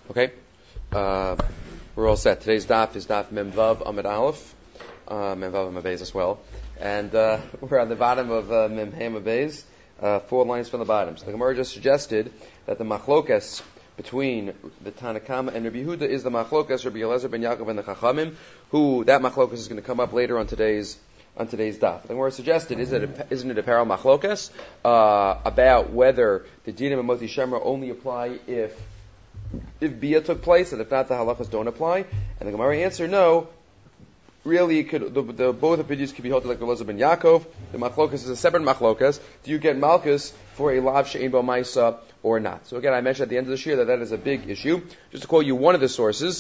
Okay, we're all set. Today's daf is daf Mem Vav Amud Aleph, Mem Vav Amud Beis as well, and we're on the bottom of Mem Hey Amud Beis, 4 lines from the bottom. So the Gemara just suggested that the machlokas between the Tanakama and Rabbi Yehuda is the machlokas Rabbi Eliezer ben Yaakov and the Chachamim, who that machlokas is going to come up later on today's daf. The Gemara suggested, isn't it a parallel machlokas about whether the dinim of Moti Shemra only apply if Bia took place, and if not, the halachas don't apply? And the Gemara answered, no. Really, both opinions could be held like Eliezer ben Yaakov. The machlokas is a separate machlokas. Do you get malchus for a lav she'ein bo ma'isa or not? So again, I mentioned at the end of the year that is a big issue. Just to quote you one of the sources,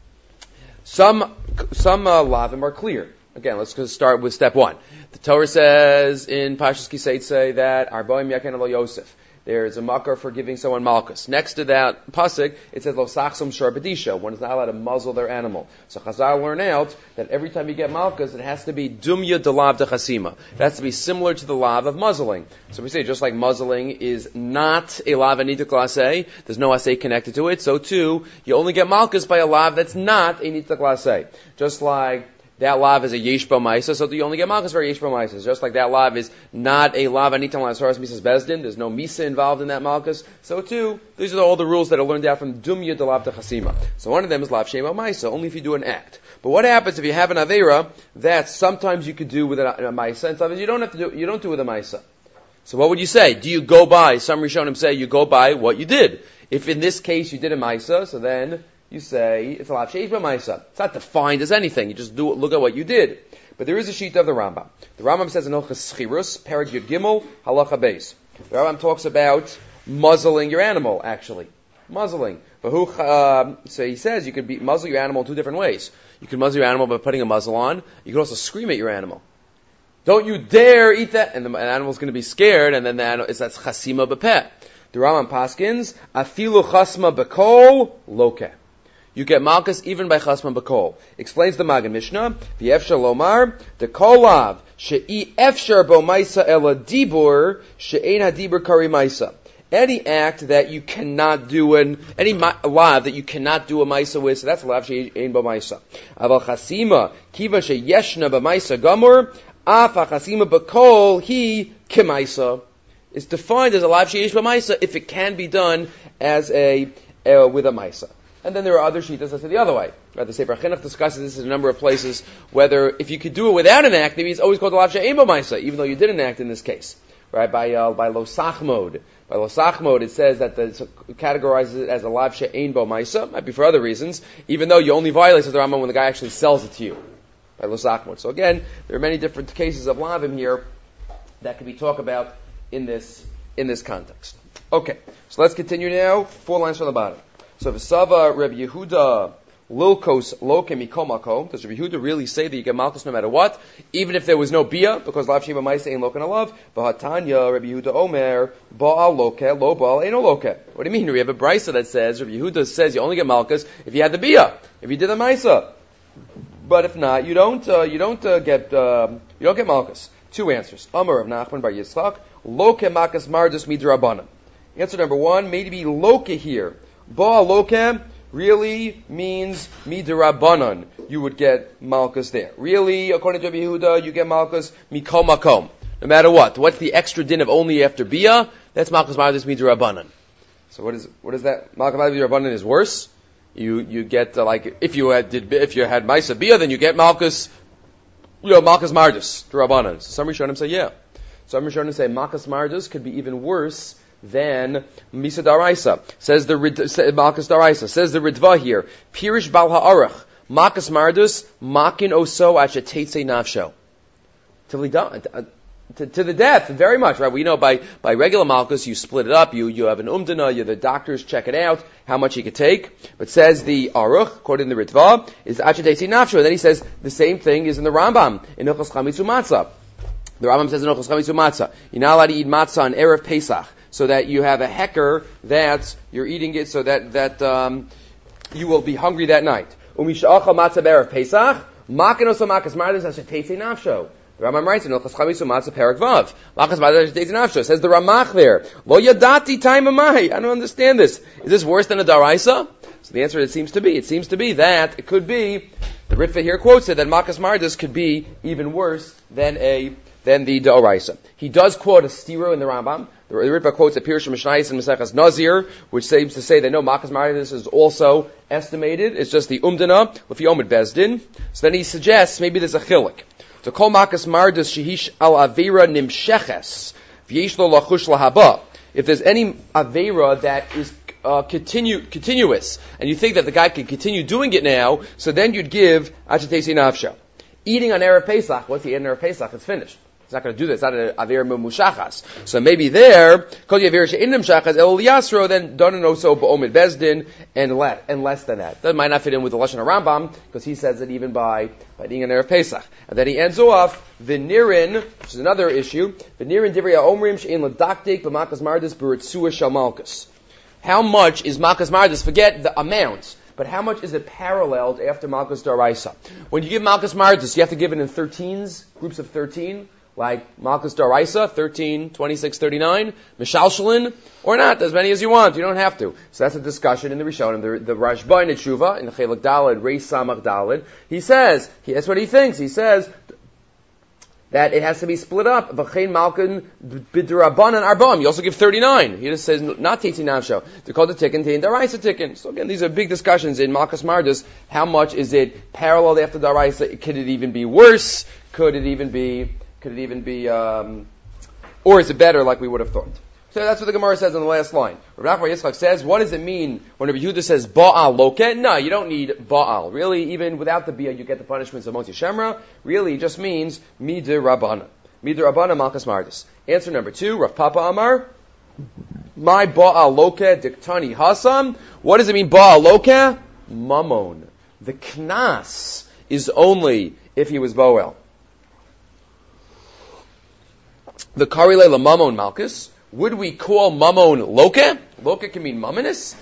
some lavim are clear. Again, let's start with step 1. The Torah says in Pashas Kiseitze that Arbaim Yaken Lo Yosef. There's a makar for giving someone malchus. Next to that pasuk, it says lo sachsum shar bedisha. One is not allowed to muzzle their animal. So Chazal learn out that every time you get malchus, it has to be dumya delav de chasima. It has to be similar to the lav of muzzling. So we say just like muzzling is not a lav anita klase, there's no asay connected to it. So too, you only get malchus by a lav that's not a nita klase. Just like that lav is a yesh b'maisa, so you only get malchus for yesh b'maisa. Just like that lav is not a lav anitam l'asharas misas bezdin, there's no misa involved in that malchus. So too, these are all the rules that are learned out from dumya de lav de chasima. So one of them is lav shema maisa, only if you do an act. But what happens if you have an avera that sometimes you could do with a maisa, and sometimes you don't do with a maisa? So what would you say? Do you go by? Some Rishonim say you go by what you did. If in this case you did a maisa, so then you say it's a lav sheish b'maisa. It's not defined as anything. You just look at what you did. But there is a sheet of the Rambam. The Rambam says in Hilchos Schirus, Perek Yud Gimel, Halacha Beis. The Rambam talks about muzzling your animal. Actually, muzzling. So he says you could muzzle your animal in 2 different ways. You can muzzle your animal by putting a muzzle on. You can also scream at your animal. Don't you dare eat that! And the animal's going to be scared, and then that's chasima b'peh. The Rambam paskins afilu chasma b'kol loke. You get malchus even by chasma b'kol. Explains the Magen Mishnah, v'efshar lomar, the kol lav, she'i efshar bo maisa ela dibur, she'ein hadibur kari maisa. Any act that you cannot do, any lav that you cannot do a maisa with, so that's a lav she'ein bo maisa. Aval chasima, kiva she'yeshna bo maisa gamur, af ha-chasima b'kol hi kemaisa. It's defined as a lav she'ein bo maisa if it can be done as with a maisa. And then there are other shittas that say the other way. Right? The Sefer Chinuch discusses this in a number of places, whether if you could do it without an act, maybe it's always called lav she'ein bo ma'isa, even though you did an act in this case. Right? By losach mode. By losach mode, it says that it categorizes it as a lav she'ein bo ma'isa. Might be for other reasons, even though you only violate the Rambam when the guy actually sells it to you. By losach mode. So again, there are many different cases of lavim here that can be talked about in this context. Okay, so let's continue now. 4 lines from the bottom. So V'sava Rabbi Yehuda Lilkos Loke Mikol Makom. Does Rabbi Yehuda really say that you get malchus no matter what, even if there was no bia, because lav shema ma'isa ain't loken alav? V'hatanya Rabbi Yehuda Omer Baal Loke Lo Baal Eino Loke. What do you mean? We have a brisa that says Rabbi Yehuda says you only get malchus if you had the bia, if you did the ma'isa, but if not, you don't get malchus. 2 answers. Amar of Nachman bar Yitzchak Loke Makas Mardus Midrabanan. Answer number 1, maybe Loke here. Baal Lokem really means midirabanan. You would get malchus there. Really, according to Rabbi Yehuda, you get malchus mikol makom. No matter what. What's the extra din of only after bia? That's malchus ma'adis midirabanan. So what is that? Malchus ma'adis midirabanan is worse. You get if you had ma'isa bia, then you get malchus mardus dirabanan. So some Rishonim say yeah. Some Rishonim say malchus mardus could be even worse than Misa Daraisa. Says the Malchus Daraisa. Says the Ritva here. Pirish Bal Ha'arach. Malchus Mardus. Makin Oso Achetetze Nafsho. To the death, very much, right? We know by regular Malchus, you split it up, you have an umdana, the doctors check it out, how much he could take. But says the Aruch, according to the Ritva, is Achetetze Nafsho. And then he says the same thing is in the Rambam, in Hilchos Chametzu Matzah. The Rambam says in Hilchos Chametzu Matzah, you're not allowed to eat matzah on Erev Pesach, so that you have a hecker that you're eating it so that you will be hungry that night. Rambam writes in Ilchas Chametz U'Matzah Perek Vav. Malchus Mardas Teitzin Nafsho. Says the Ramach there. Lo yadati time amai. I don't understand this. Is this worse than a daraisa? So the answer, it seems to be. It seems to be that it could be. The Ritva here quotes it that Malchus Mardas could be even worse than the daraisa. He does quote a stira in the Rambam. The Ritva quotes a Pirush Mishnayos and Maseches Nazir, which seems to say that no, Malchus Mardas is also estimated. It's just the Umdana with the Omid Bezdin. So then he suggests maybe there's a chilik. To call Malchus Mardas shehish al avera nimsheches v'yesh lo lachush lahaba. If there's any avera that is continuous, and you think that the guy can continue doing it now, so then you'd give achetesi nafsha. Eating on Erev Pesach, once you eat on Erev Pesach, it's finished. He's not going to do this. It's not an avera mushachas. So maybe there, kol avera she'inam shachas el yasro, then donen also ba'omid bezdin, and less than that. That might not fit in with the lashon of Rambam, because he says that even by eating on Erev Pesach. And then he ends off v'nirin, which is another issue. V'nirin divrei ha'omrim she'in l'daktik b'malchus mardas b'ritzua shel malchus. How much is Malchus Mardas? Forget the amount, but how much is it paralleled after Malchus Daraisa? When you give Malchus Mardas, you have to give it in 13s, groups of 13, like Malchus Daraisa, 13, 26, 39, Mishalshalin, or not, as many as you want. You don't have to. So that's a discussion in the Rishonim. The Rashba in the Tshuva, in the Chelek Daled, Reis Samach Daled, he says, that's what he thinks. He says that it has to be split up. V'chein malkin b'drabanan arbam. You also give 39. He just says not teitzi nafsho. They're called the tikkun, tein daraisa tikkun. So again, these are big discussions in Malchus Mardas. How much is it paralleled after daraisa? Could it even be worse? Could it even be, or is it better like we would have thought? So that's what the Gemara says in the last line. Rav Nachman Yitzchak says, what does it mean when Rabbi Yehuda says Ba'al Loke? No, you don't need Ba'al. Really, even without the Bia, you get the punishments of Motzi Shemra. Really, it just means Midir Rabbana. Midir Rabbana Malchus Mardas. Answer number 2, Rav Papa Amar. My Ba'al Loke Diktani Hasam. What does it mean Ba'al Loke? Mamon. The Knas is only if he was Boel. The Karile Mamon Malchus. Would we call mamon loke? Loke can mean mamonis.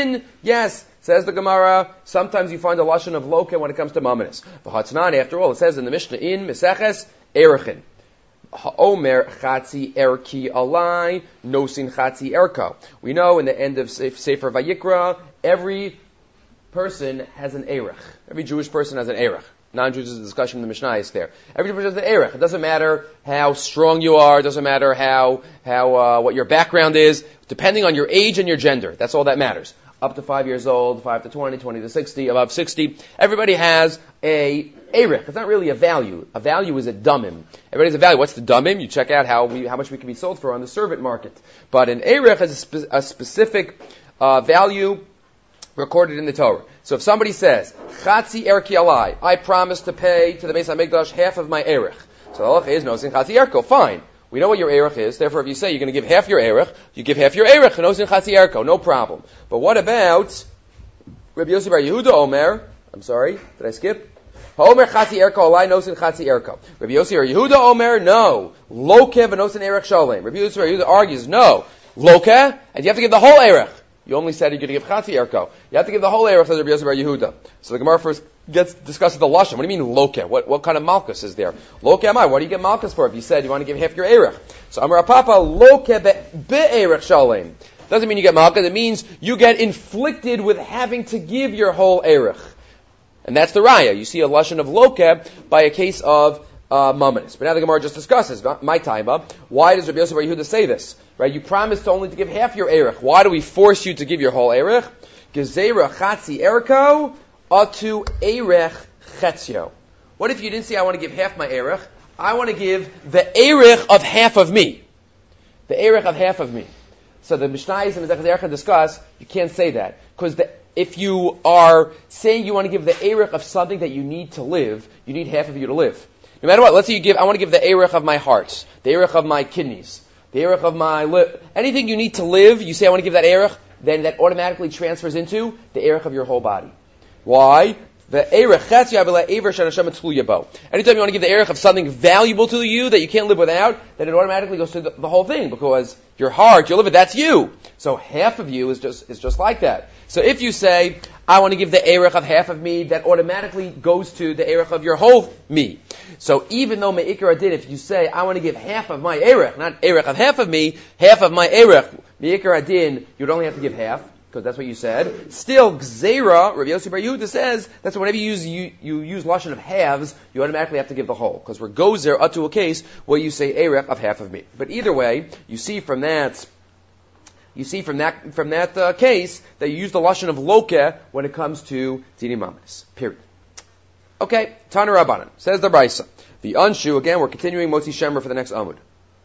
Yes, says the Gemara, sometimes you find a lashon of loke when it comes to mamonis. V'hatznan, after all, it says in the Mishnah in Meseches, Erechin. Ha'omer chatzi erki alai, nosin chatzi erko. We know in the end of Sefer Vayikra, every person has an erech. Every Jewish person has an erech. Non-Jews is a discussion in the Mishnah is there. Every person has an erech. It doesn't matter how strong you are. It doesn't matter how what your background is. Depending on your age and your gender. That's all that matters. Up to 5 years old, 5 to 20, 20 to 60, above 60. Everybody has a erech. It's not really a value. A value is a dumim. Everybody has a value. What's the dumim? You check out how much we can be sold for on the servant market. But an erech has a specific value recorded in the Torah. So if somebody says, Chatzi erki alai, I promise to pay to the Beis HaMikdash half of my erech. So the halacha is nosin Chatzi erko. Fine. We know what your erech is. Therefore, if you say you're going to give half your erech, you give half your erech. Nosin Chatzi erko. No problem. But what about Rabbi Yossi Bar Yehuda Omer? I'm sorry. Did I skip? Omer Chatzi erko alai nosin Chatzi erko. Rabbi Yossi Bar Yehuda Omer? No. Loke v'nosin erech shalem. Rabbi Yossi Bar Yehuda argues, no. Loke, and you have to give the whole erech. You only said you're going to give Chatzi Erko. You have to give the whole Erech to Rabbi Yosef Bar Yehuda. So the Gemara first discusses the Lashon. What do you mean Loke? What kind of Malchus is there? Loke am I? What do you get Malchus for if you said you want to give half your Erech? So Amar Papa, Loke be'erech shalem. Doesn't mean you get Malchus. It means you get inflicted with having to give your whole Erech. And that's the Raya. You see a Lashon of Loke by a case of Mamonis. But now the Gemara just discusses, my time up, why does Rabbi Yosef Bar Yehuda say this? Right? You promised only to give half your erech. Why do we force you to give your whole erech? Gezerah chatzi erko atu erech chetzio. What if you didn't say I want to give half my erech? I want to give the erech of half of me. The erech of half of me. So the Mishnayos and the Zechaz Erech discuss, you can't say that. Because if you are saying you want to give the erech of something that you need to live, you need half of you to live. No matter what, let's say I want to give the erech of my heart, the erech of my kidneys, the erech of my anything you need to live, you say I want to give that erech, then that automatically transfers into the erech of your whole body. Why? Anytime you want to give the erech of something valuable to you that you can't live without, then it automatically goes to the whole thing, because your heart, your liver, that's you. So half of you is just like that. So if you say, I want to give the erech of half of me, that automatically goes to the erech of your whole me. So even though me'ikar adin, if you say, I want to give half of my erech, not erech of half of me, half of my erech, me'ikar adin, you'd only have to give half, because that's what you said. Still, Gzeira, Rabbi Yossi Bar Yehuda says, that's whenever you use lashon of halves, you automatically have to give the whole. Because we're gozer up to a case where you say erech of half of me. But either way, you see from that case that you use the lashon of loke when it comes to dini mamis. Period. Okay, Tana Rabbanan says the Brisa. The anshu, again, we're continuing Motzi Shemer for the next Amud.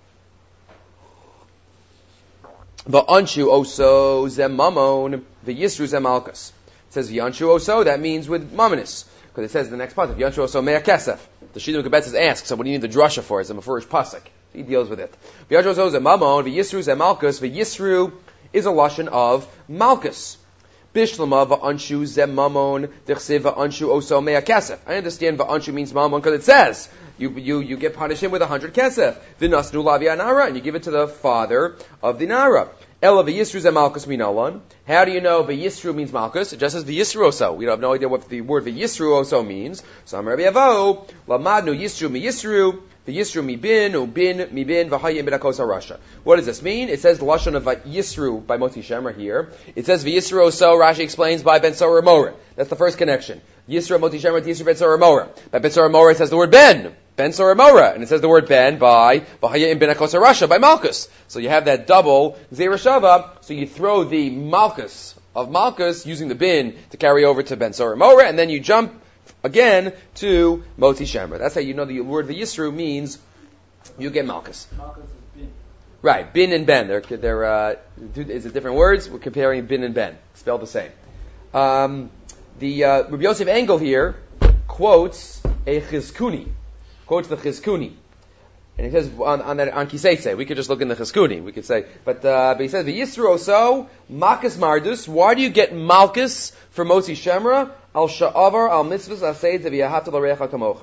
The anshu oso zem mamon, the yisru zem malchus. It says the anshu oso, that means with mamonis. Because it says in the next pasuk, the anshu oso mea kesef. The Shidduch Kebetzes asks, so what do you need the drasha for? It's a mafurish pasuk. He deals with it. The anshu oso zem mamon, the yisru zem malchus. The yisru is a lashon of malchus. Bishlama va'anshu zem mamon, dichsev va'anshu oso mea kesef. I understand va'anshu means mamon because it says, you get punished him with 100 kesef. V'nasnu lavi anara, and you give it to the father of the nara. Ela v'yisru zem malchus minalan. How do you know v'yisru means malchus? It just says v'yisru oso. We have no idea what the word v'yisru oso means. So I'm Rabbi Avo, lamadnu yisru mi yisru, v'yisru mi bin, ubin mi bin, v'hayim b'dakos harasha. What does this mean? It says the lashon of yisru by Motzi Shemer here. It says v'yisru oso, Rashi explains by Ben Sora Mora. That's the first connection. Yisru Motzi Shemer, Yisru Ben Sora Mora. By Ben Sora Mora it says the word ben. Ben Sora Mora, and it says the word ben by V'hayim b'dakos harasha by Malchus. So you have that double Zera Shava, so you throw the Malchus of Malchus using the bin to carry over to Ben Sora Mora, and then you jump again to Motzi Shemer. That's how you know the word V'yisru means you get Malchus. Malchus is bin. Right, bin and ben. Is it different words? We're comparing bin and ben. Spelled the same. Rabbi Yosef Engel here quotes a Chizkuni. Quotes the Chizkuni. And he says on Kiseitse, we could just look in the Chizkuni. We could say, but he says, V'yisru oso, Malchus Mardus. Why do you get Malchus for Motzi Shemra? Al sha'avar al mitzvahs aseid v'yahavta l'recha kamocha.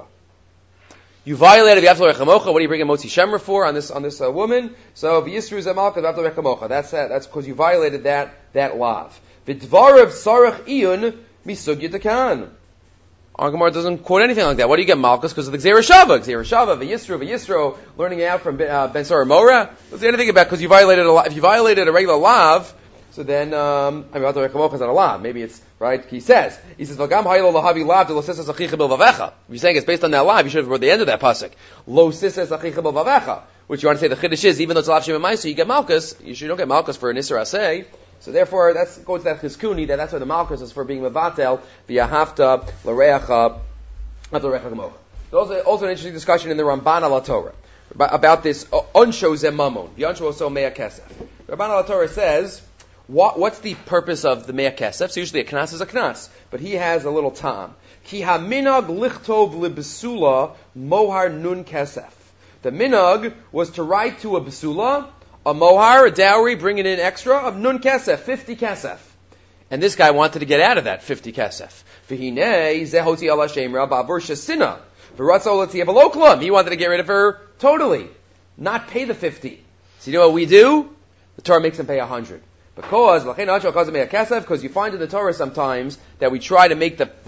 You violated v'yahavta l'recha kamocha. What do you bring a Motzi Shemra for on this woman? So v'yisru zeh Malchus v'yahavta l'recha kamocha. That's because you violated that lav. V'dvarav sarach iyun misugya takan. Our Gemara doesn't quote anything like that. Why do you get Malchus? Because of the Gzeira Shava. Gzeira Shava, V'yisru, learning out from Ben Sora Mora. Doesn't say anything about because you violated if you violated a regular lav, so then, Malchus is not a lav. Maybe it's, right? He says, V'gam haylo lahavi lav de lo sisas achicha bil vavecha. If you're saying it's based on that lav, you should have wrote the end of that pasuk. Lo sisas achicha bil vavecha. Which you want to say the chiddush is, even though it's a lav shem so you get Malchus, you don't get Malchus for an Isra Aseh. So therefore, that's goes to that chizkuni, that's why the Malchus is for being mevatel v'yahavta l'reacha kamocha. Also an interesting discussion in the Ramban al Torah about this onsho zem mamon, the onsho also mea kesef. Ramban al Torah says, what's the purpose of the mea kesef? So usually a knas is a knas, but he has a little tam. Ki haminag lichtov libesula mohar nun kesef. The minag was to write to a besula a mohar, a dowry, bringing in extra of nun kesef, 50 kesef. And this guy wanted to get out of that 50 kesef. V'hinei zehoti ala shemra ba'avur shesina. V'ratzo l'tziyav aloklam. He wanted to get rid of her totally. Not pay the 50. So you know what we do? The Torah makes him pay 100. Because you find in the Torah sometimes that we try to make the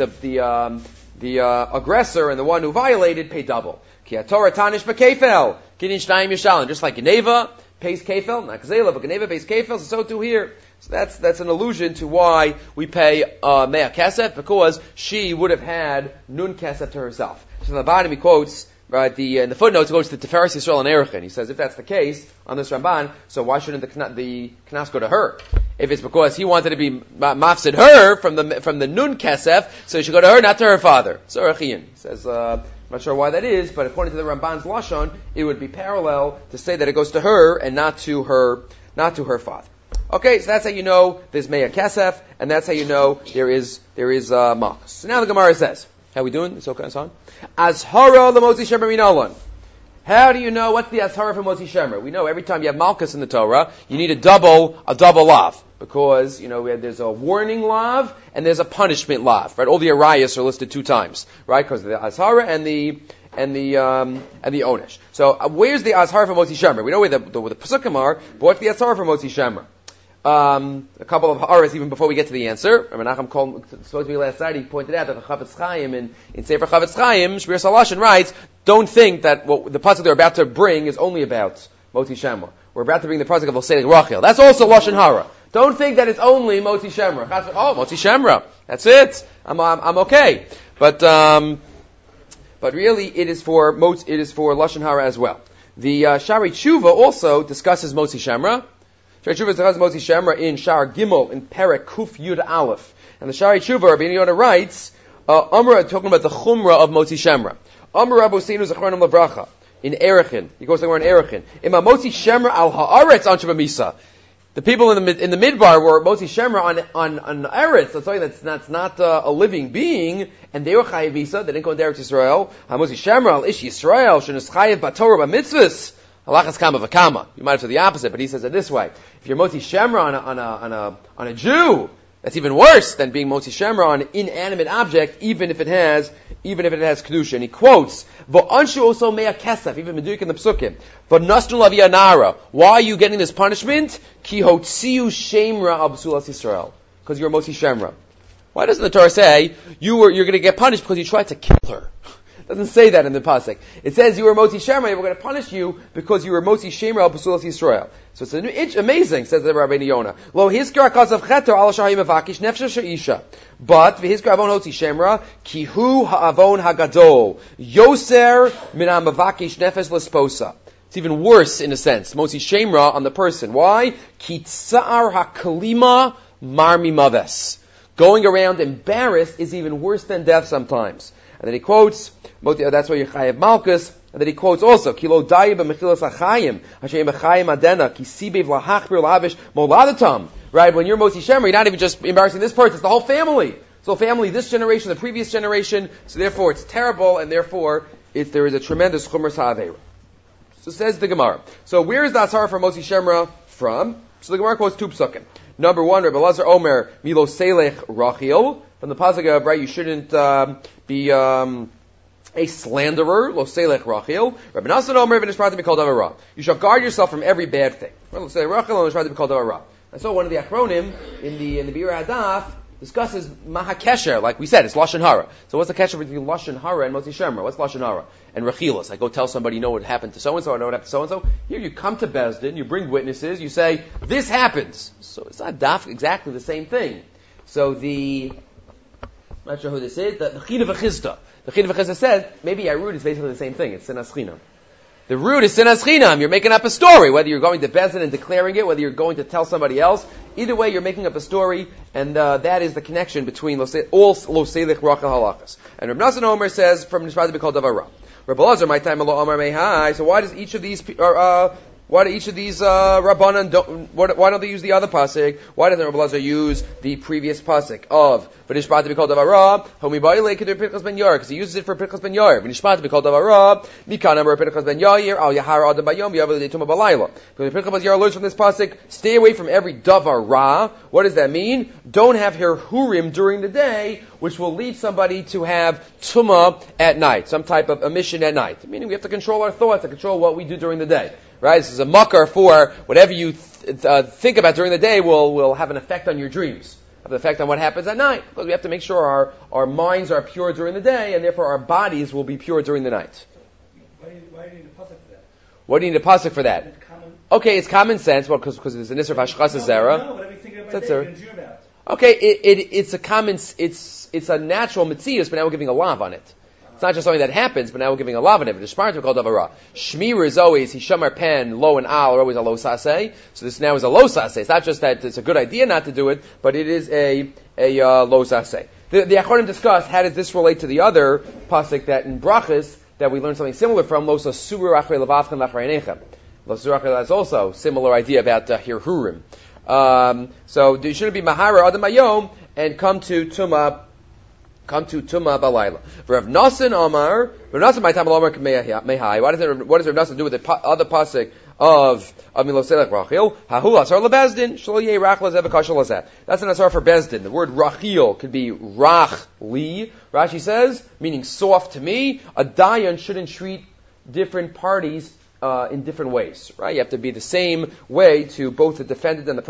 aggressor and the one who violated pay double. Ki Torah tanish b'kefel. Kidin shnayim yishalim. Just like Geneva pays kefel, not Gzela, but Geneva pays kefel, so too here. So that's an allusion to why we pay mea kesef, because she would have had nun kesef to herself. So in the bottom he quotes, right, in the footnotes he quotes the Tiferes Yisrael and Erechim. He says if that's the case on this Ramban, so why shouldn't the knas go to her? If it's because he wanted to be mafsid her from the nun kesef, so he should go to her, not to her father. So Rechian says, I'm not sure why that is, but according to the Ramban's lashon, it would be parallel to say that it goes to her and not to her father. Okay, so that's how you know there's mea kesef, and that's how you know there is malchus. So now the Gemara says, how are we doing? It's okay, it's on. Azhara l'motzi shemer minalan. How do you know what's the Ashara for Motzi Shemer? We know every time you have Malchus in the Torah, you need a double lav. Because, there's a warning lav and there's a punishment lav, right? All the arayas are listed 2 times, right? Because of the Ashara and the Onesh. So, where's the Ashara for Motzi Shemer? We know where the Pesukim are, but what's the Ashara for Motzi Shemer? A couple of ha'aras even before we get to the answer. Menachem spoke to me last night. He pointed out that the Chavetz Chaim in Sefer Chavetz Chaim, Shmir Salashin writes, don't think that what the pasuk they're about to bring is only about Motzi Shemer. We're about to bring the pasuk of Oselig Rachel. That's also Lashon Hara. Don't think that it's only Motzi Shemer. Oh, Motzi Shemer. That's it. I'm okay. But really it is for Lashon Hara as well. The Shari Tshuva also discusses Motzi Shemer. Shari Tshuva discusses Motzi Shemer in Shar Gimel in Perek Kuf Yud Aleph. And the Shari Tshuva, Rabbi Yonah writes, Amra, talking about the Chumrah of Motzi Shemer. Amra Rabbi Seinu Zachronim Lavracha. In Erechin. He goes somewhere in Erechin. Ima Motzi Shemer al Haaretz Anshe B'misa. The people in the Midbar were Motzi Shemer on Eretz. That's something that's not a living being. And they were Chayiv Misa. They didn't go into Eretz Yisrael. Ha-Motzi Shemer al Ish Yisrael. Shenis Chayiv B'Torah B'Mitzvahs. Halachas Kama V'Kama. You might have said the opposite, but he says it this way. If you're Motzi Shemer on a Jew, that's even worse than being Motzi Shemer on an inanimate object, even if it has kedusha. And he quotes, "V'anshu also mea kesef," even Meduik in the Psukim. "V'nasnu lavianara." Why are you getting this punishment? Ki hotziu shemra al b'sulas Yisrael. Because you're Motzi Shemer. Why doesn't the Torah say you're going to get punished because you tried to kill her? It doesn't say that in the pasuk. It says you were Motzi Shemer. We're going to punish you because you were Motzi Shemer al b'sulas Yisrael. So it's amazing, says the Rabbi Yonah. Lo hiskar kazav cheter al shahim avakish nefesh sheisha. But v'hiskar avon Motzi Shemer ki hu ha'avon hagadol yoser min ha'mavakish nefesh lesposa. It's even worse in a sense. Motzi Shemer on the person. Why? Ki tsa'ar ha'kalima marmi maves. Going around embarrassed is even worse than death sometimes. And then he quotes, that's why you're Chayev Malchus. And then he quotes also, Kilo Daya b'mechilas ha'chayim, Hashem b'chayim adena, ki sibev lahachbir lahavish moladatam. Right? When you're Motzi Shemer, you're not even just embarrassing this person, it's the whole family. So family, this generation, the previous generation, so therefore it's terrible, and therefore there is a tremendous chumras ha'aveira. So says the Gemara. So where is the Asar for Motzi Shemer from? So the Gemara quotes 2 psukim. Number 1, Rabbi Elazar Omer, Milo Selech Rachil. From the pasuk of, right, you shouldn't be a slanderer, lo selech Rachel. Rabbi Nassan Omer, v'nishprat be called avara. You shall guard yourself from every bad thing. Lo selech Rachel, v'nishprat be called avara. And so one of the achronim in the Bir Hadaf discusses mahakesher, like we said, it's Lashon Hara. So what's the kesher between Lashon Hara and Motzi Shemer? What's Lashon Hara? And Rechilas. I go tell somebody, you know what happened to so-and-so, I know what happened to so-and-so. Here you come to Bezdin, you bring witnesses, you say, this happens. So it's not daf exactly the same thing. So I'm not sure who this is, the Chida V'Chizda. The Chida V'Chizda says, maybe Yarud is basically the same thing, it's Sinas Chinam. The root is Sinas Chinam, you're making up a story, whether you're going to Bezdin and declaring it, whether you're going to tell somebody else, either way you're making up a story, and that is the connection between all Loselich Rachel Halachas. And Reb Nassan Omer says, from Nishpat to be called Davara. Reb Elazar, my time, Alo Omer Mehai, so why do each of these Rabbanan why don't they use the other pasuk? Why doesn't Rabbi Elazar use the previous pasuk of V'nishpat to be called Davara? Homi ba'ilei kedur Pinchas ben Yair, because he uses it for Pinchas ben Yair. V'nishpat to be called Davara. Mikan amar Pinchas ben Yair al Yahar adam bayom yavel deituma balayla. Because Pinchas ben Yair learns from this pasuk, stay away from every Davara. What does that mean? Don't have herhurim during the day, which will lead somebody to have tuma at night, some type of emission at night. Meaning we have to control our thoughts, to control what we do during the day. Right? This is a mucker for whatever you think about during the day will have an effect on your dreams, have an effect on what happens at night. Because we have to make sure our minds are pure during the day, and therefore our bodies will be pure during the night. Why do you need a pasuk for that? What do you need a pasuk for that? Okay, it's common sense. Well, because there's an Isra Hashchas Zera. No, whatever you think about day, you're going to dream about. Okay, it's a common, it's a natural mitzias, but now we're giving a lav on it. It's not just something that happens, but now we're giving a lav on it. But the shmar to called davara. Shmir is always hishamar pen, lo and al are always a lo saseh. So this now is a lo saseh. It's not just that it's a good idea not to do it, but it is a lo saseh. The Achronim discuss how does this relate to the other pasuk that in brachas that we learned something similar from lo sasur achrei levavchem achrei nechem. Lo sasur achrei is also similar idea about hirhurim. So you shouldn't be mahara adam ayom and come to tuma come to Tuma Balayla. Rav Nassan Amar, Rav Nassan my time Amar Mehai. What does Rav Nassan do with the other pasuk of Miloselech Rachil? Hahu Asar LeBezdin Shlo Yeh Rach Lazeh V'Kashal Lazeh. That's an Asar for Bezdin. The word Rachil could be Rach Li. Rashi says, meaning soft to me. A dayan shouldn't treat different parties in different ways, right? You have to be the same way to both the defendant and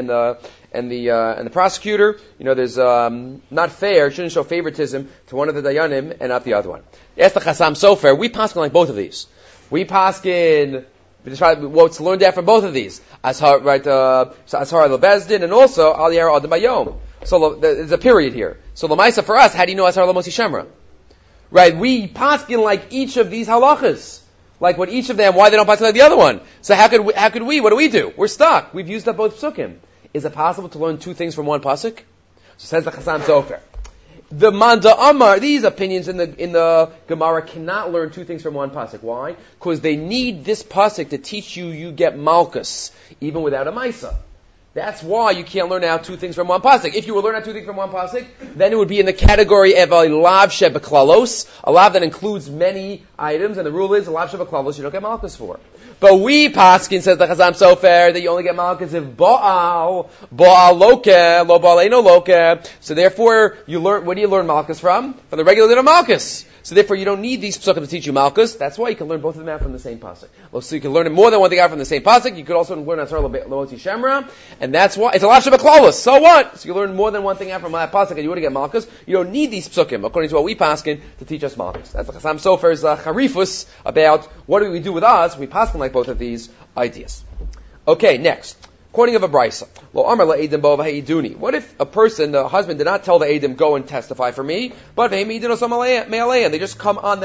the prosecutor. You know, there's not fair. Shouldn't show favoritism to one of the dayanim and not the other one. Ask the Chasam Sofer. We paskin like both of these. We paskin what's learned out from both of these. Ashar LeBezdin and also Aliyar Adam Bayom. So there's a period here. So Lamaisa for us, how do you know Ashar LeMotzi Shemra? Right? We paskin like each of these halachas. Like what each of them, why they don't paskin like the other one. So how could we? What do? We're stuck. We've used up both psukim. Is it possible to learn two things from one pasuk? So says the Chasam Sofer. The Manda Amar, these opinions in the Gemara cannot learn two things from one pasuk. Why? Because they need this pasuk to teach you get malchus, even without a maisa. That's why you can't learn out two things from one pasuk. If you were learn out two things from one pasuk, then it would be in the category of a lav shebeklalos, a lav that includes many items, and the rule is a lav shebeklalos you don't get malchus for. But we paskin, says the Chazam Sofer, that you only get malchus if Baal loke, lo Baal eino loke. So therefore, you learn. Where do you learn malchus from? From the regular din of malchus. So therefore, you don't need these psukim to teach you malchus. That's why you can learn both of them out from the same pasuk. So you can learn more than one thing out from the same pasuk. You could also learn Asar L'Motzi Shemra, and that's why it's a lav shebeklalos. So what? So you learn more than one thing out from that pasuk, and you wouldn't get malchus. You don't need these psukim, according to what we paskin, to teach us malchus. That's the Chasam Sofer's charifus about what do we do with us. We paskin like both of these ideas. Okay, next. Quoting of a brisa. Lo amar la'edim bo v'ha'iduni. What if a person, the husband, did not tell the edim, go and testify for me, but they just come on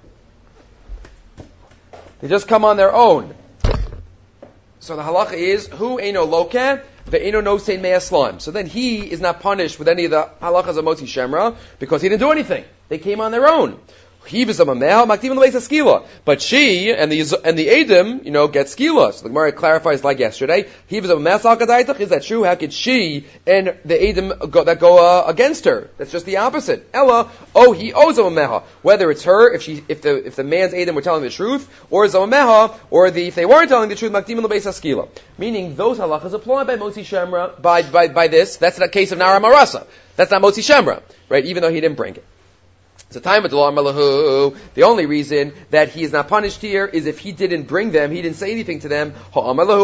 their own. So the halacha is, hu eino lokeh, ve'eino nosein me'aslam. So then he is not punished with any of the halachas of Motzi Shemra, because he didn't do anything. They came on their own. But she and the Edim, get skila. So the Gemara clarifies like yesterday. Is that true? How could she and the Edim go against her? That's just the opposite. Ella, he owes a meha. Whether it's her, if the man's Edim were telling the truth, or Zamameha, or if they weren't telling the truth, makdim lebeis skila. Meaning those halachas apply by Motzi Shemra by this. That's the case of Nara Marasa. That's not Motzi Shemra, right? Even though he didn't bring it. So time with the only reason that he is not punished here is if he didn't bring them, he didn't say anything to them. But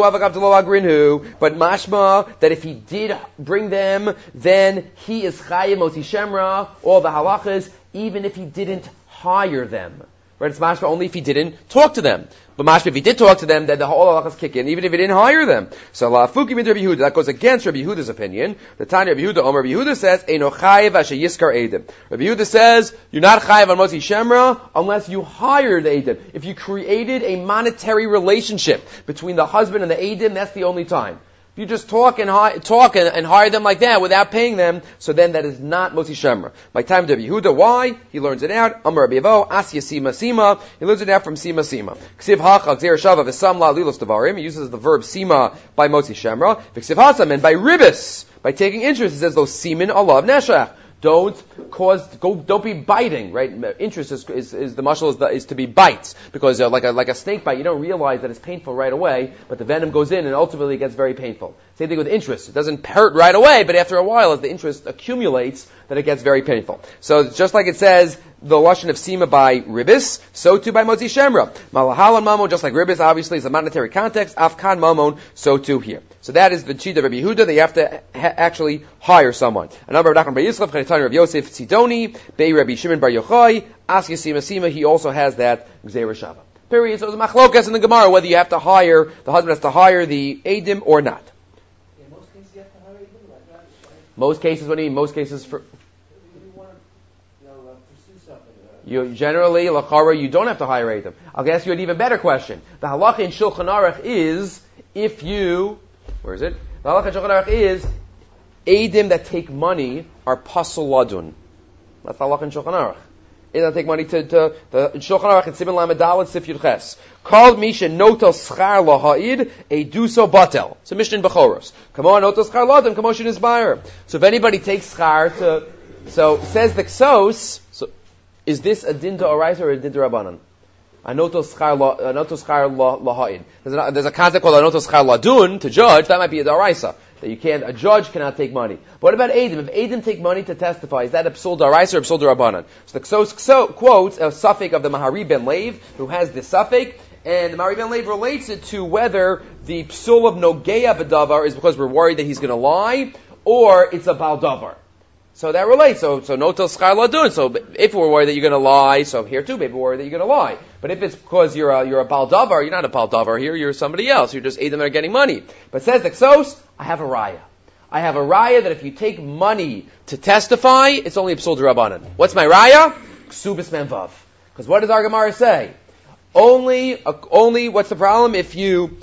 mashma, that if he did bring them, then he is chayim Motzi Shemra, all the halachas, even if he didn't hire them. Right? It's mashma only if he didn't talk to them. But mashma, if he did talk to them, then the whole halachas kick in, even if he didn't hire them. So la'afukim into Rabbi Yehuda, that goes against Rabbi Yehuda's opinion. The Tanya Rabbi Yehuda, Rabbi Yehuda says, Eino chayiv asher yiskar edim. Rabbi Yehuda says, you're not chayiv on Motzi Shemra unless you hired the edim. If you created a monetary relationship between the husband and the edim, that's the only time. If you just talk and hire them like that without paying them, so then that is not Motzi Shemra. By time Rabbi Yehuda, why? He learns it out. Amar Rabbi Avo, Asya Sima Sima. He learns it out from Sima Sima. Ksiv Hacha Gzer Shava V'Samla Lilos Devarim. He uses the verb Sima by Motzi Shemra. V'Ksiv Hasam, and by Ribis, by taking interest, he says those Simin Allah Neshach. Don't be biting, right? Interest is the mashal is to be bites, because like a snake bite, you don't realize that it's painful right away, but the venom goes in and ultimately it gets very painful. Same thing with interest. It doesn't hurt right away, but after a while, as the interest accumulates, then it gets very painful. So just like it says, the lashon of Sima by Ribis, so too by Motzi Shemra. Malahal and Mamon, just like Ribis, obviously is a monetary context. Afkan Mamon, so too here. So that is the cheat of Rabbi Yehuda, that you have to actually hire someone. A number of Nachman Bar Yisrael, Chanitani Rav Yosef Tzidoni, Bei Rabbi Shimon Bar Yochai, Asya Sima Sima, he also has that Gzeira Shava. Period. So there's a machlokas in the Gemara whether you have to hire, the husband has to hire the Edim or not. In most cases you have to hire Edim, like that. Most cases, what do you mean? Most cases for... You generally, lachara, you don't have to hire Edim. I'll ask you an even better question. The halacha in Shulchan Aruch is, if you, where is it? The halacha in Shulchan Aruch is, Edim that take money are pasul ladun. That's the halacha in Shulchan Aruch. Edim that take money to the Shulchan Aruch in Siman Lamed Dalet Sif Yud Ches. Called Misha notel schar laha'id eduso batel. It's a mission in Bechoros. Come on, notel schar ladun, come on, inspire. So if anybody takes schar to So says the Ksos. So is this a din d'oraisa or a din d'Rabbanan? Anotos schar laha'in. There's a concept called anotos schar ladun, to judge. That might be a d'oraisa. That a judge cannot take money. But what about Eidim? If Eidim take money to testify, is that a psul d'oraisa or a psul d'Rabbanan? So the Ksos quotes a suffix of the Mahari ben Lev, who has this suffix, and the Mahari ben Lev relates it to whether the psul of nogeya b'davar is because we're worried that he's going to lie, or it's a bal davar. So that relates. So notos schar ladun. So if we're worried that you're going to lie, so here too, maybe we're worried that you're going to lie. But if it's because you're a bal davar, you're not a bal davar here. You're somebody else. You're just Eidim that are getting money. But says the Ksos, I have a raya. I have a raya that if you take money to testify, it's only a psul d'Rabbanan. What's my raya? Ksubis menvav. Because what does our Gemara say? Only. What's the problem? If you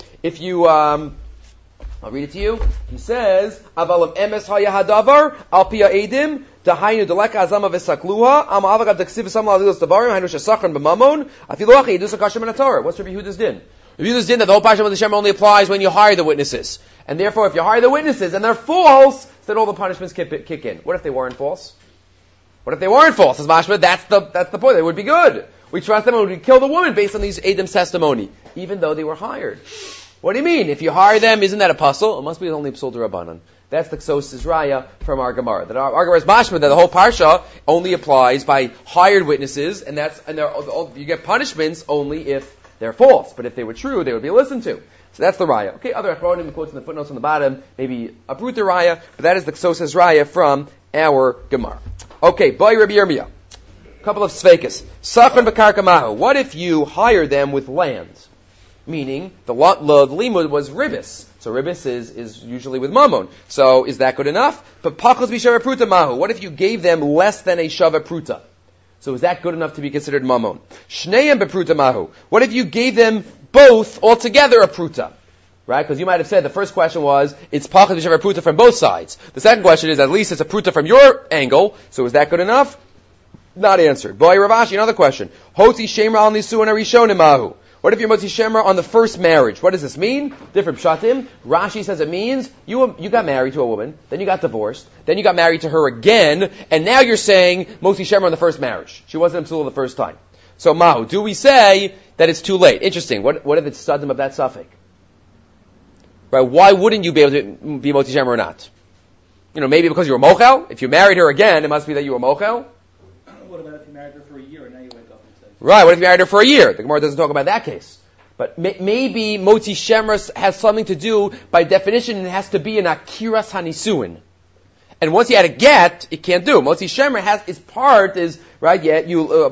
I'll read it to you. He says, "Avalam emes haya hadavar al pia edim dahainu deleka azama v'sakluha am avagav deksiv samla alilos davarim hainu shesachron b'mamon afilu achi yidus akashem in Torah." What's Rabbi Yehuda's din? Rabbi Yehuda's din that the whole Parsha of Hashem only applies when you hire the witnesses, and therefore, if you hire the witnesses and they're false, then all the punishments kick in. What if they weren't false? What if they weren't false? As mashma, that's the point. They would be good. We trust them and we kill the woman based on these Edim's testimony, even though they were hired. What do you mean? If you hire them, isn't that a puzzle? It must be only psul d'Rabbanan. That's the Ksos' raya from our Gemara. That our Gemara is mashma that the whole parsha only applies by hired witnesses, and you get punishments only if they're false. But if they were true, they would be listened to. So that's the raya. Okay, other achronim quotes in the footnotes on the bottom, maybe a bruta raya, but that is the Ksos' raya from our Gemara. Okay, boy Rabbi Yirmiyah. A couple of sveikas. Sachron b'karka mahu. What if you hire them with land? Meaning, the limud was ribis. So ribis is usually with mammon. So is that good enough? But pachos b'shava pruta mahu. What if you gave them less than a shava pruta? So is that good enough to be considered mammon? Shneim b'pruta mahu. What if you gave them both altogether a pruta? Right? Because you might have said the first question was, it's pachos b'shava pruta from both sides. The second question is, at least it's a pruta from your angle. So is that good enough? Not answered. Boy Ravashi, another question. Hoti shemra al nisuin arishonim mahu. What if you're Motzi Shemra on the first marriage? What does this mean? Different pshatim. Rashi says it means you got married to a woman, then you got divorced, then you got married to her again, and now you're saying Motzi Shemra on the first marriage. She wasn't Psul the first time. So Mahu, do we say that it's too late? Interesting. What if it's Sadim of that suffix? Right? Why wouldn't you be able to be Motzi Shemra or not? Maybe because you were Mochel? If you married her again, it must be that you were Mochel? What about if you married her for a year and now you wake up and say... Right, what if you married her for a year? The Gemara doesn't talk about that case. But maybe Motzi Shemra has something to do, by definition, it has to be an Akiras Hanisuin. And once you had a get, it can't do. Motzi Shemra right, yeah,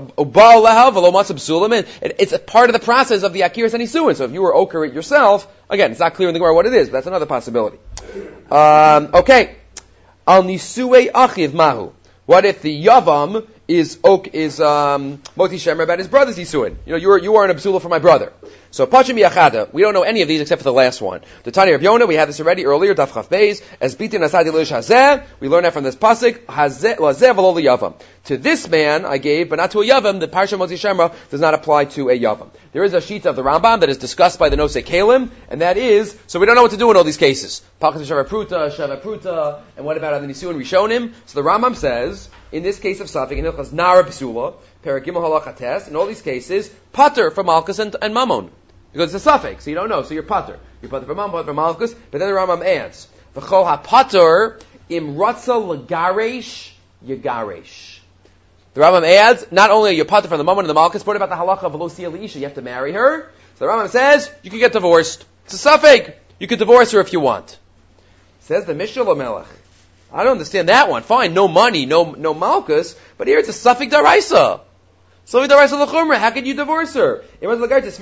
it's a part of the process of the Akiras Hanisuin. So if you were Oker it yourself, again, it's not clear in the Gemara what it is, but that's another possibility. Okay. Al Nisue Achiv Mahu. What if the Yavam is Moti Shemra about his brother's Yisuin? You are an Absula for my brother. So Pachim Yachada, we don't know any of these except for the last one. The Tani Rav Yonah, we had this already earlier, Daf Chaf Beis, as Bitin Asadi Lish Hazeh, we learn that from this pasuk, Hazeh Lazeh V'lo Yavam. To this man I gave, but not to a Yavam. The Parsha Moti Shemra does not apply to a Yavam. There is a sheet of the Rambam that is discussed by the Nosei Kalim, and that is, so we don't know what to do in all these cases. Pachas Shava Pruta, and what about on the Nisuin Rishonim? So the Rambam says, in this case of Safik, in Hilchas Nara B'sula, Perek Gimel Halacha Tes, in all these cases, pater from Malchus and Mammon. Because it's a suffix, so you don't know, so you're pater. You're pater from Mammon, pater from Malchus, but then the Rambam adds, V'chol ha-pater im ratza l'garesh yagaresh. The Rambam adds, not only are you pater from the Mammon and the Malchus, but what about the halacha of Velosia Leisha? You have to marry her. So the Rambam says, you can get divorced. It's a suffix. You could divorce her if you want. Says the Mishnah Lamelech. I don't understand that one. Fine, no money, no Malchus, but here it's a suffix daraisa. Suffix daraisa l'chumra. How could you divorce her? What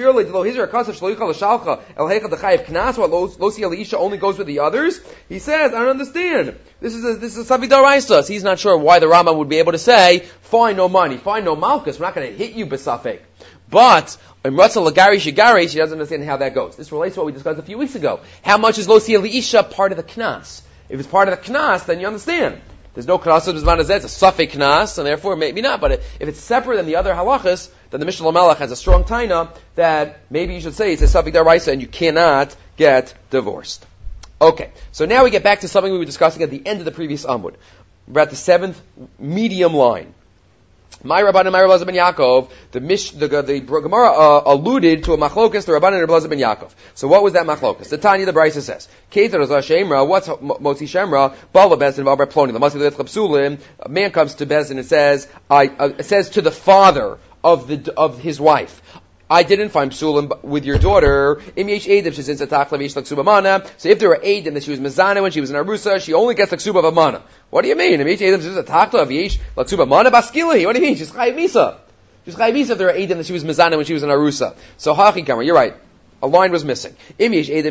Losia Leisha only goes with the others? He says, I don't understand. This is a suffix daraisa. So he's not sure why the Rambam would be able to say, fine, no money, fine, no Malchus. We're not going to hit you b'suffix. But in Ratzal Lagarish Yagarish, he doesn't understand how that goes. This relates to what we discussed a few weeks ago. How much is Losia Leisha part of the Knas? If it's part of the Knas, then you understand. There's no Knas of Zman Hazeh, it's a Safek Knas, and therefore maybe not. But if it's separate than the other halachas, then the Mishnah Lamelech has a strong taina that maybe you should say it's a Safek Daraisa and you cannot get divorced. Okay, so now we get back to something we were discussing at the end of the previous Amud. We're at the 7th medium line. My Rabbanan, my Rabbi ben Yaakov, the Gemara alluded to a machlokas, the Rabbanan and Rabbi ben Yaakov. So what was that machlokas? The Tanya, the Brisa says, Keter Azar Shemra, what's Motzi Shemra? Bala Bezdin V'Abar Ploni. The Masi L'Etchab Sulim, a man comes to Bezdin and says, it says to the father of his wife, I didn't find psulim with your daughter. So if there were eidim that she was mezana when she was in Arusa, she only gets the ksuba of a mana. What do you mean? What do you mean? She's chayiv misa. She's chayiv misa if there were eidim that she was mezana when she was in Arusa. So hachikama, you're right. A line was missing. If there were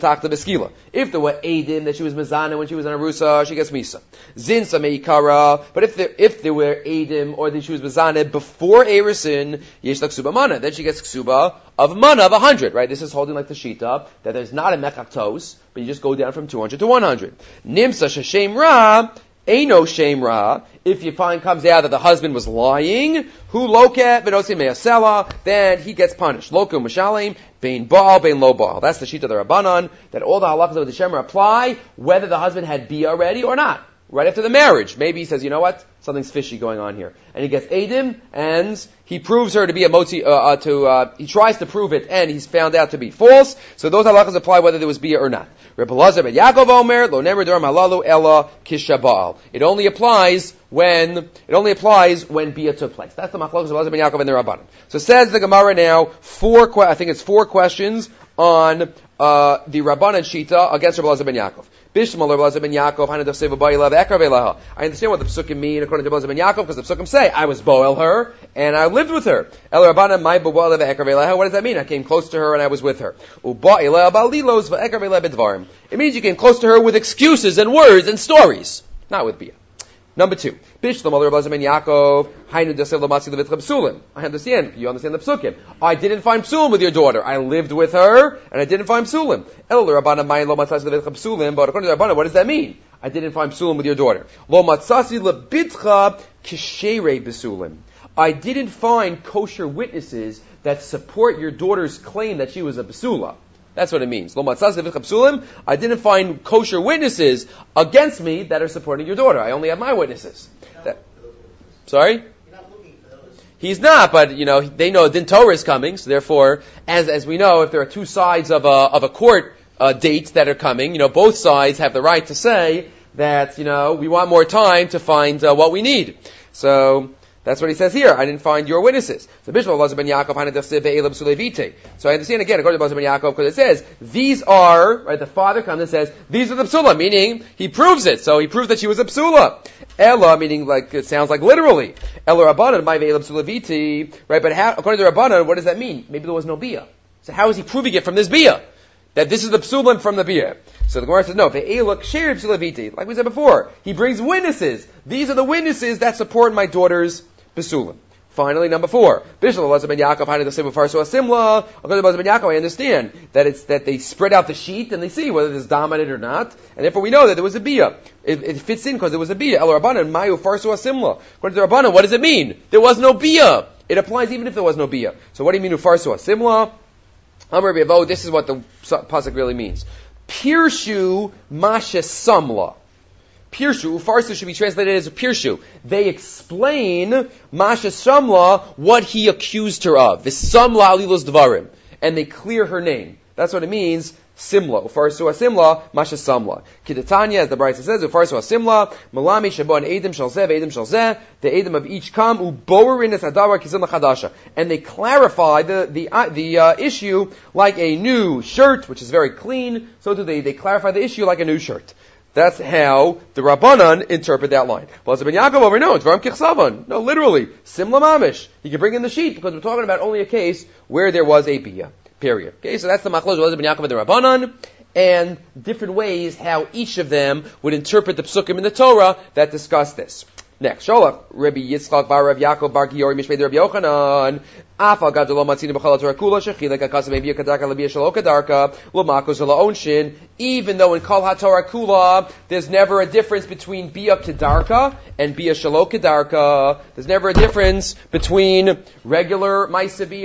eidim that she was mezana when she was in Arusa, she gets misa. Zinsa meikara. But if there were eidim or that she was mezana before Erisin, yesh la ksuba mana. Then she gets ksuba of mana of 100. Right? This is holding like the shita that there's not a mechaktos, but you just go down from 200 to 100. Nimsa sheshem ra. Eino shem ra. If you find comes out that the husband was lying, who loket v'nosim me'asela, then he gets punished. Loku mishalim bein baal bein lo baal. That's the sheet of the Rabbanan, that all the halachas of the Shemra apply whether the husband had bia already or not. Right after the marriage, maybe he says, you know what, something's fishy going on here, and he gets edim and he proves her to be a motzi. He tries to prove it, and he's found out to be false. So those halachas apply whether there was bia or not. Rebbe Lazar ben Yaakov Omer lo nemer duram halalu ella kishabal. It only applies when bia took place. That's the machlokes of Lazar ben Yaakov and the Rabbanan. So says the Gemara now four questions on the Rabbanan shita against Rebbe Lazar ben Yaakov. I understand what the psukim mean according to Rebbe Lazar ben Yaakov, because the psukim say, I was boel her, and I lived with her. What does that mean? I came close to her and I was with her. It means you came close to her with excuses and words and stories, not with bia. Number 2. I understand. You understand the psukim. I didn't find psulim with your daughter. I lived with her, and I didn't find psulim. But according to the Rabbanan, what does that mean? I didn't find psulim with your daughter. I didn't find kosher witnesses that support your daughter's claim that she was a basula. That's what it means. I didn't find kosher witnesses against me that are supporting your daughter. I only have my witnesses. Sorry? You're not looking for those. He's not, but they know Din Torah is coming, so therefore, as we know, if there are two sides of a court date that are coming, both sides have the right to say that, we want more time to find what we need. So that's what he says here. I didn't find your witnesses. So Bishma Lazar ben Yaakov. So I understand again, according to Lazar ben Yaakov, because it says, these are, right, the father comes and says, these are the psula, meaning he proves it. So he proves that she was a psula. Ella, meaning like, it sounds like literally. Ella Rabbanan, my ve'elam psula viti. Right, but according to Rabbanan, what does that mean? Maybe there was no bia. So how is he proving it from this bia? That this is the psulim from the bia. So the Gemara says, no, like we said before, he brings witnesses. These are the witnesses that support my daughter's Besulim. Finally, number 4. Bishul Lazar ben Yaakov had the same farso asimla. According to Lazar ben Yaakov, I understand that they spread out the sheet and they see whether it's dominant or not, and therefore we know that there was a bia. It fits in because there was a bia. El Rabbanan mayu farso asimla. According to Rabbanan, what does it mean? There was no bia. It applies even if there was no bia. So what do you mean ufarso asimla? Amar B'Avo. This is what the pasuk really means. Pirshu masha samla. Pirshu, Farsu should be translated as a Pirshu. They explain Masha Samla, what he accused her of. V'samla alilos dvarim. And they clear her name. That's what it means, Simla. Ufarsu asimla, Masha Samla. Kidatanya, as the Brisa says, Ufarsu asimla, Malami Shabon Edim Shalzeh, Edim Shalzeh, the Edim of each come, Uborin es Adara Kizim Chadasha. And they clarify the issue like a new shirt, which is very clean. So do they clarify the issue like a new shirt. That's how the Rabbanan interpret that line. Lazar ben Yaakov over, no, it's Varam Kichsavan. No, literally, Simla Mamish. You can bring in the sheet because we're talking about only a case where there was a bia. Period. Okay, so that's the Machlokas of Lazar ben Yaakov and the Rabbanan, and different ways how each of them would interpret the psukim in the Torah that discuss this. Next, Sholach, Rabbi Yitzchak bar Rav Yaakov bar Giori Mishmei Rabbi Yochanan. Afa gadol matzina b'chal Torah kula shechilek hakasem bia kadarka labia shelo kadarka l'makos l'onshin. Even though in Kol HaTorah Kula there's never a difference between bia kedarka and bia shelo kedarka. There's never a difference between regular ma'aseh bia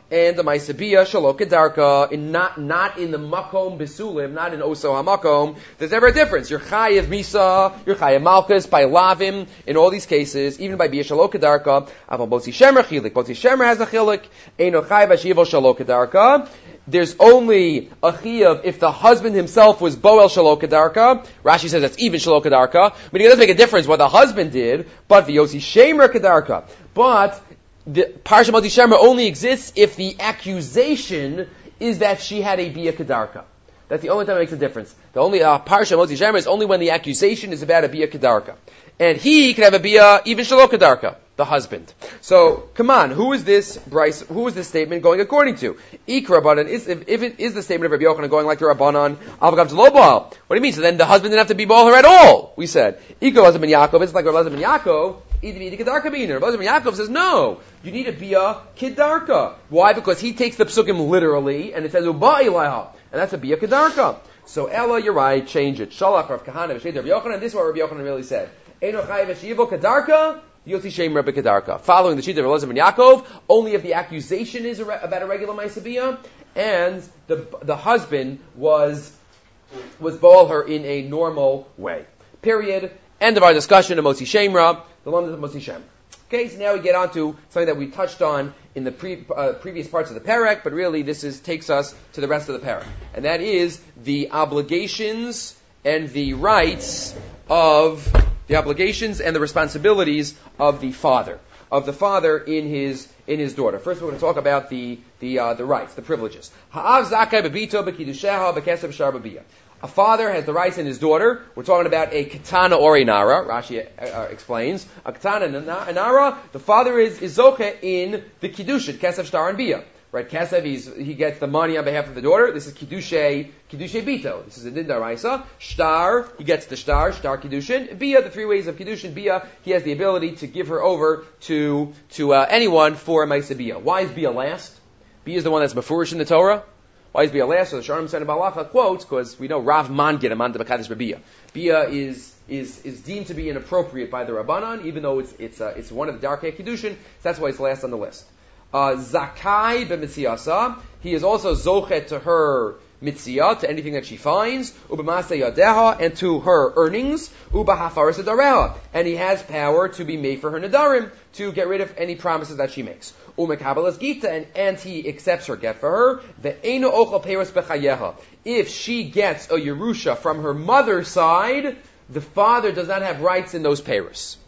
and the Maisabiyah Shalok Kedarka, not in the Makom Besulim, not in Oso HaMakom. There's never a difference. You're Chayev Misa, you're Chayev Malchus, by Lavim, in all these cases, even by Biyah Shalok Kedarka, Aval Botzi Shemer Chilik. Botzi Shemer has a Chilik, Eino Chayev Hashivo Shalok Kedarka. There's only a Chiyav if the husband himself was Boel Shalok Kedarka. Rashi says that's even Shalok Kedarka. But it doesn't make a difference what the husband did, but V'yosi Shemer Kedarka. But the Parsha Motzi Shemer only exists if the accusation is that she had a Biyah Kedarka. That's the only time it makes a difference. The only Parsha Motzi Shemer is only when the accusation is about a Biyah Kedarka. And he can have a Biyah even Shalok Kedarka, the husband. So, come on, who is this statement going according to? Ikra Rabbanan, if it is the statement of Rabbi Yochanan going like the Rabbanan, Avagav Lo Baal. What do you mean? So then the husband didn't have to be Baal her at all, we said. Ikra Elazar ben Yaakov, it's like Elazar ben Yaakov, Kedarka B'iner. Elazar ben Yaakov says, no, you need to be a Kedarka. Why? Because he takes the psukim literally, and it says, Uba Ilaha, and that's a Biyah Kedarka. So Ella, you're right, change it. Shalach Rav Kahana, V'sheit Rabbi Yochanan, this is what Rabbi Yochanan really said. Eino Chayev Hashivo Kedarka, Yotzi Shem Rebbe Kedarka. Following the sheet of Elazar ben Yaakov, only if the accusation is about a regular Maisabiyah, and the husband was Baal her in a normal way. Period. End of our discussion of Motzi Shemra, the London of Motzi Shemra. Okay, so now we get on to something that we touched on in the previous parts of the parak, but really this takes us to the rest of the parak. And that is the obligations and the rights of the obligations and the responsibilities of the father in his daughter. First, we're going to talk about the rights, the privileges. Ha'av zakai bebito bekidusheha bekesav shar babiyah. A father has the rights in his daughter. We're talking about a katana or a nara. Rashi explains a katana and a nara. The father is zoche in the kiddushin, kesav shtar and biyah. Right, Kesev, he gets the money on behalf of the daughter. This is Kiddushe Bito. This is a Din Daraisa. Shtar, he gets the Shtar Kiddushin. Bia, the three ways of Kiddushin. Bia, he has the ability to give her over to anyone for a Maisa Bia. Why is Bia last? Bia is the one that's Mefurish in the Torah. Why is Bia last? So the Sharm Sen Balacha quotes, because we know Rav Mangid Aman de Bakadosh Bia. Bia is deemed to be inappropriate by the Rabbanan, even though it's one of the Darkei Kiddushin, so that's why it's last on the list. Zakai b'mitziasa, he is also zochet to her mitziyah, to anything that she finds, ub'maseh yadeha, and to her earnings, ub'hafaras adareha, and he has power to be made for her nadarim, to get rid of any promises that she makes. Umekabalas gita, and he accepts her get for her, ve'eno ochel peiros bechayeha. If she gets a Yerusha from her mother's side, the father does not have rights in those peiros.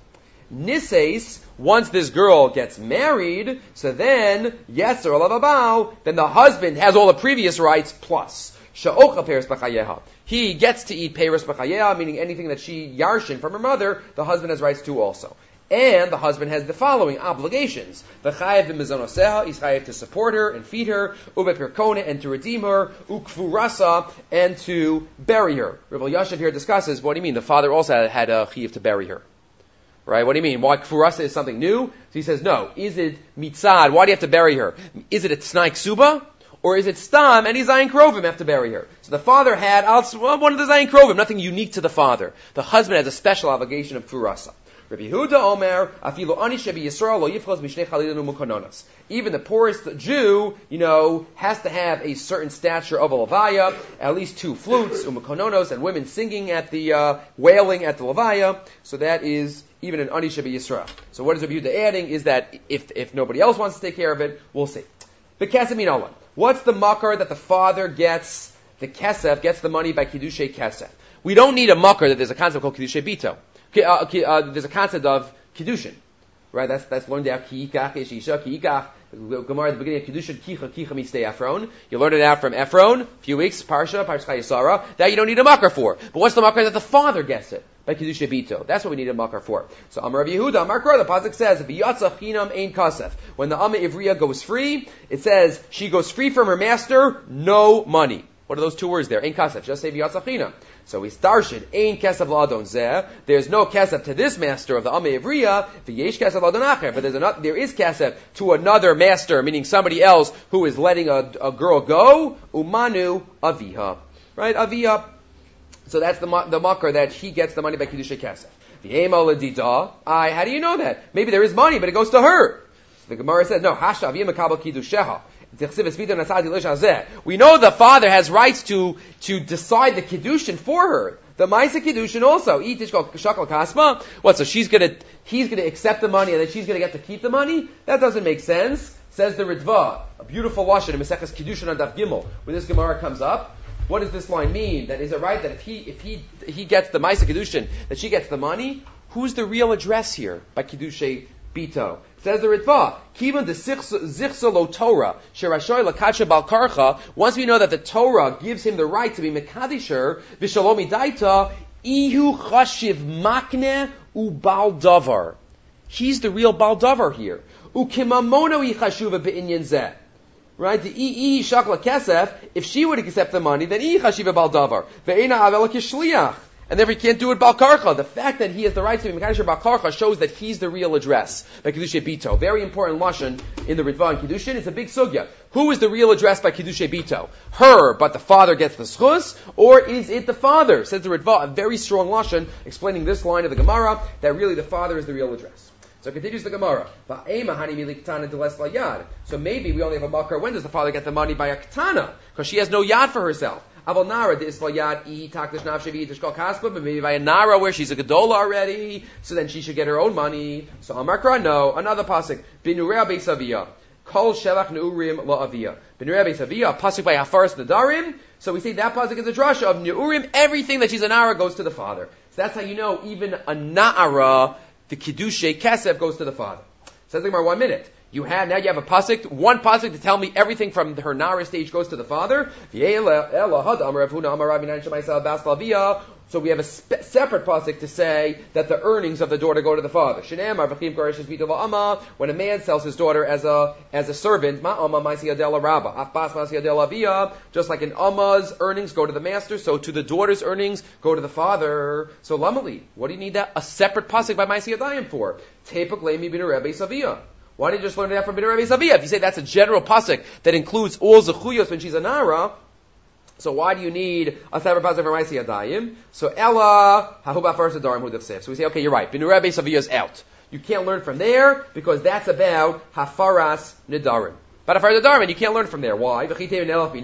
Nises, once this girl gets married, so then, Yetzer alav abal, then the husband has all the previous rights plus. Sha'ocha peiros b'chayeha. He gets to eat peiros b'chayeha, meaning anything that she yarshin from her mother, the husband has rights to also. And the husband has the following obligations. V'chayev b'mizonoseha, he's chayev to support her and feed her, u'bepirkona, and to redeem her, u'kfurasa, and to bury her. Rav Yashav here discusses, what do you mean? The father also had a chayev to bury her. Right? What do you mean? Why kfurasa is something new? So he says, no. Is it mitzad? Why do you have to bury her? Is it a t'nai ksuba? Or is it stam? Any zayin krovim have to bury her. So the father had one of the zayin krovim, nothing unique to the father. The husband has a special obligation of kfurasa. Rabbi Yehuda Omer, afilu ani shebi Yisrael lo yifchos b'shnei chalilin u'mukononos. Even the poorest Jew, has to have a certain stature of a levaya, at least 2 flutes, u'mukononos, and women singing at the, wailing at the levaya. So that is even an ani shebi Yisrael. So what is Rabbi Yehuda adding is that if nobody else wants to take care of it, we'll see. But kesef min olam. What's the makar that the father gets, the kesef, gets the money by kiddushay kesef? We don't need a makar that there's a concept called kiddushay bito. There's a concept of kiddushin, right? That's learned out kiikach ishisha kiikach. Gemara at the beginning of kiddushin kicha mistei Ephron. You learned it out from Ephron. A few weeks Parsha Chayesara. That you don't need a makar for. But what's the makar that the father gets it by kiddushay bito? That's what we need a makar for. So Amar Rav Yehuda, Amar Kor, the pasuk says v'yatza chinam ein kasef. When the Amma Ivriya goes free, it says she goes free from her master, no money. What are those 2 words there? Ein kasef. Just say v'yatza chinam. So we starshid, ein kesef la'adon zeh. There's no kesef to this master of the Amma Ivriya, v'yesh kesef la'adon acher. But there is kesef to another master, meaning somebody else who is letting a girl go. Umanu aviha. Right? Aviha. So that's the makar that he gets the money by kiddushay kesef. V'yema l'dida. How do you know that? Maybe there is money, but it goes to her. The Gemara says, no, hasha aviyah makabel kiddusheha. We know the father has rights to decide the kiddushin for her. The Maisa Kiddushin also. What, so he's gonna accept the money and then she's gonna get to keep the money? That doesn't make sense. Says the Ritva, a beautiful lashon in Maseches Kiddushin on Daf Gimel, when this Gemara comes up. What does this line mean? That is it right that if he gets the Maisa Kiddushin, that she gets the money? Who's the real address here by Kiddushay Bito? Says the Ritva, Kivan de Zichsa lo Torah, Sherashoy lakacha bal karcha, once we know that the Torah gives him the right to be Mekadisher, Vishalomi Daita, Ihu chashiv makne u bal davar. He's the real bal davar here. Ukimamono ichashuva be'inyan zeh. Right? The shakla kesef, if she would accept the money, then ichashiva bal davar. Ve'ena avela kishliach. And therefore he can't do it bal karcha. The fact that he has the right to be Mekadisher bal karcha shows that he's the real address by Kiddushay Bito. Very important lashon in the Ritva and Kiddushin. It's a big sugya. Who is the real address by Kiddushay Bito? Her, but the father gets the schus, or is it the father? Says the Ritva, a very strong lashon explaining this line of the Gemara, that really the father is the real address. So continues the Gemara. So maybe we only have a makar. When does the father get the money? By a ketana, because she has no yad for herself. But maybe by a nara where she's a gedola already, so then she should get her own money. So Amarkra, no. Another pasuk. Binurei beisavia. Kol shelach neurim la'avia. Binurei beisavia. Pasuk by Hafaras Nadarim. So we say that pasuk is a drasha of neurim. Everything that she's a nara goes to the father. So that's how you know even a nara, the kiddushay kesef, goes to the father. Says the Gemara, 1 minute. Now you have a pasuk, one pasuk to tell me everything from her nara stage goes to the father. So we have a separate pasuk to say that the earnings of the daughter go to the father. When a man sells his daughter as a servant, just like an amma's earnings go to the master, so to the daughter's earnings go to the father. So lamali, what do you need that a separate pasuk by Ma'aseh Yadayim for? Tepuk leimi bin Rebbe Savia. Why did you just learn that from Bnei Rabbi Savia? If you say that's a general pasuk that includes all zechuyos when she's a nara, so why do you need a separate pasuk for Ma'aseh Yadayim? So Ella hahuba first adarim hudafsef. So we say, okay, you're right. Bnei Rabbi Savia is out. You can't learn from there because that's about hafaras nedarim. But hafaras nedarim, and you can't learn from there. Why? You can't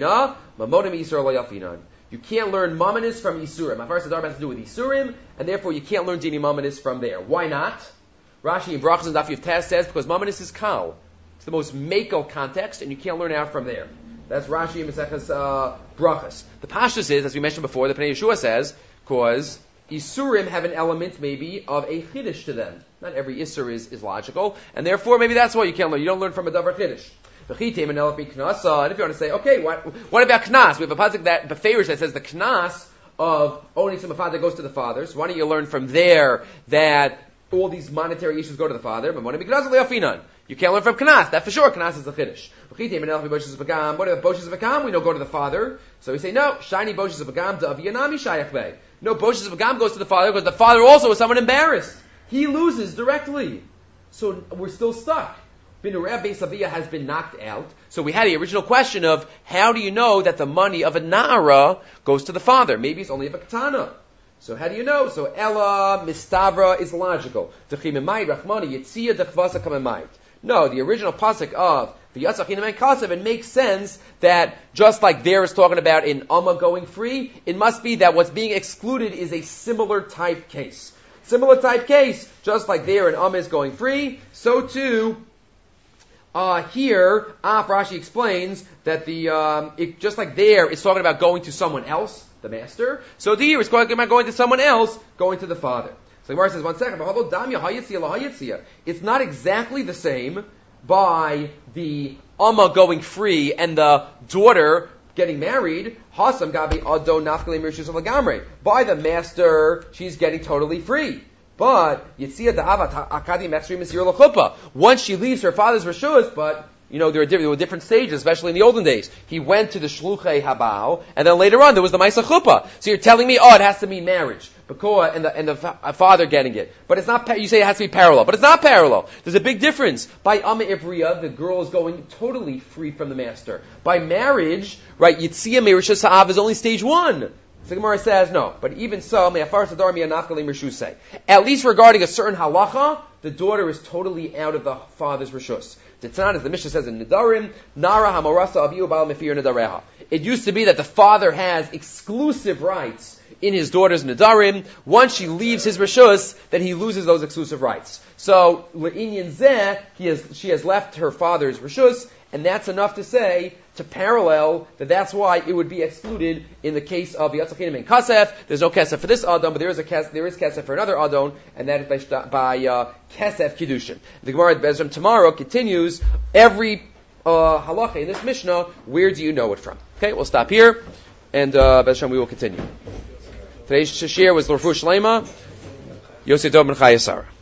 learn mamanis from isurim. Hafaras nedarim has to do with isurim, and therefore you can't learn dini mamanis from there. Why not? Rashi in Brachas and Daf Yud Tes says because mamanis is kal. It's the most mako context, and you can't learn out from there. That's Rashi in Maseches Brachas. The Pashtus is, as we mentioned before, the Pnei Yeshua says, because Isurim have an element maybe of a Chiddush to them. Not every Isur is logical, and therefore maybe that's why you can't learn. You don't learn from a Davar Chiddush. And if you want to say, okay, what about Knas? We have a pasuk that Beferish that says the Knas of owning some father goes to the father. So why don't you learn from there that all these monetary issues go to the father? But you can't learn from Knas. That for sure, Knas is the Chiddush. What about Boshes of Akam? We know go to the father. So we say, no, shiny Boshes of Akam, Daviyanami Shayachve. No, Boshes of Akam goes to the father because the father also is someone embarrassed. He loses directly. So we're still stuck. Bnei Rabbi Savia has been knocked out. So we had the original question of, how do you know that the money of a Na'ara goes to the father? Maybe it's only of a Katana. So how do you know? So Ella Mistavra is logical. No, the original pasuk of the Yatzachim and Kasev, it makes sense that just like there is talking about in Amma going free, it must be that what's being excluded is a similar type case. Similar type case, just like there in Amma is going free, so too here, Rashi explains that just like there, it's talking about going to someone else, the master. So here, it's talking about going to someone else, going to the father. So the Gemara says, 1 second, it's not exactly the same by the Amma going free and the daughter getting married. By the master, she's getting totally free. But once she leaves her father's reshus, but there were different stages, especially in the olden days. He went to the shluchei habal, and then later on there was the ma'isa chuppah. So you're telling me, it has to mean marriage, because and the father getting it. But it's not. You say it has to be parallel, but it's not parallel. There's a big difference. By Amma Ivriya, the girl is going totally free from the master. By marriage, right? Yitzia Meirishas Ha'av is only stage 1. So the Gemara says no, but even so, at least regarding a certain halacha, the daughter is totally out of the father's reshus. The Tanakh, as the Mishnah says in Nidarim, Nara Hamorasa Abiyu Bal Mefir Nidareha. It used to be that the father has exclusive rights in his daughter's Nidarim. Once she leaves his Rishus, then he loses those exclusive rights. So, Le'inyan Zeh, she has left her father's Rishus, and that's enough to say, to parallel, that that's why it would be excluded in the case of Yatzachinim and Kasef. There's no Kasef for this Adon, but there is Kasef for another Adon, and that is by Kasef Kiddushin. The Gemara at Bezram tomorrow continues every halacha in this Mishnah. Where do you know it from? Okay, we'll stop here, and Bezram we will continue. Today's shir was L'Refuah Shleima, Yosef Dov Ben Chayesara.